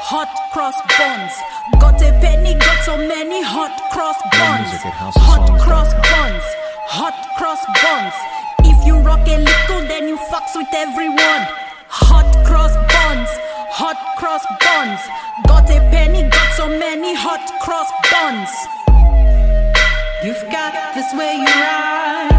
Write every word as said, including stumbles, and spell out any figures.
hot cross buns. Got a penny, got so many hot cross buns. Hot cross buns, hot cross buns. If you rock a little, then you fucks with everyone. Hot cross buns, hot cross buns. Got a penny, got so many hot cross buns. You've got this way you ride.